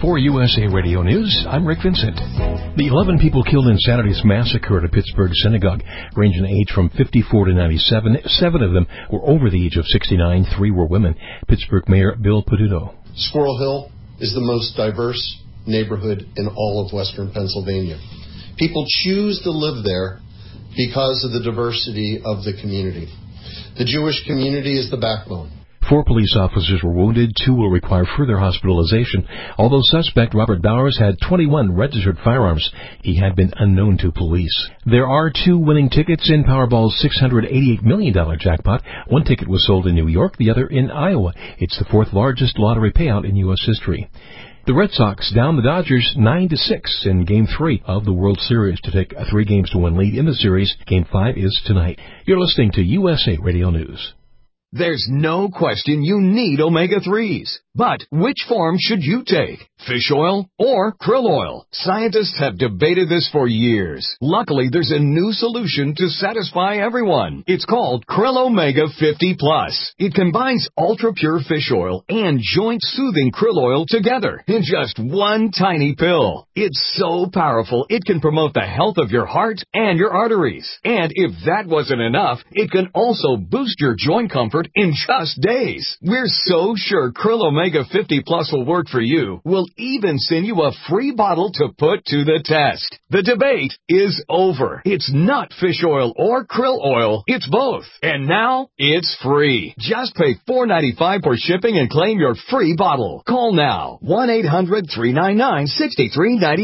For USA Radio News, I'm Rick Vincent. The 11 people killed in Saturday's massacre at a Pittsburgh synagogue range in age from 54 to 97. 7 of them were over the age of 69. 3 were women. Pittsburgh Mayor Bill Peduto. Squirrel Hill is the most diverse neighborhood in all of western Pennsylvania. People choose to live there because of the diversity of the community. The Jewish community is the backbone. 4 police officers were wounded. 2 will require further hospitalization. Although suspect Robert Bowers had 21 registered firearms, he had been unknown to police. There are 2 winning tickets in Powerball's $688 million jackpot. 1 ticket was sold in New York, the other in Iowa. It's the 4th largest lottery payout in U.S. history. The Red Sox down the Dodgers 9-6 in Game 3 of the World Series to take a 3-1 lead in the series. Game 5 is tonight. You're listening to USA Radio News. There's no question you need omega-3s. But which form should you take? Fish oil or krill oil? Scientists have debated this for years. Luckily, there's a new solution to satisfy everyone. It's called Krill Omega 50 Plus. It combines ultra-pure fish oil and joint-soothing krill oil together in just one tiny pill. It's so powerful, it can promote the health of your heart and your arteries. And if that wasn't enough, it can also boost your joint comfort in just days. We're so sure Krill Omega 50 Plus will work for you. We'll even send you a free bottle to put to the test. The debate is over. It's not fish oil or krill oil. It's both. And now it's free. Just pay $4.95 for shipping and claim your free bottle. Call now.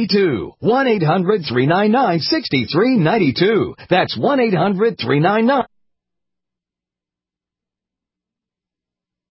1-800-399-6392. 1-800-399-6392. That's 1-800-399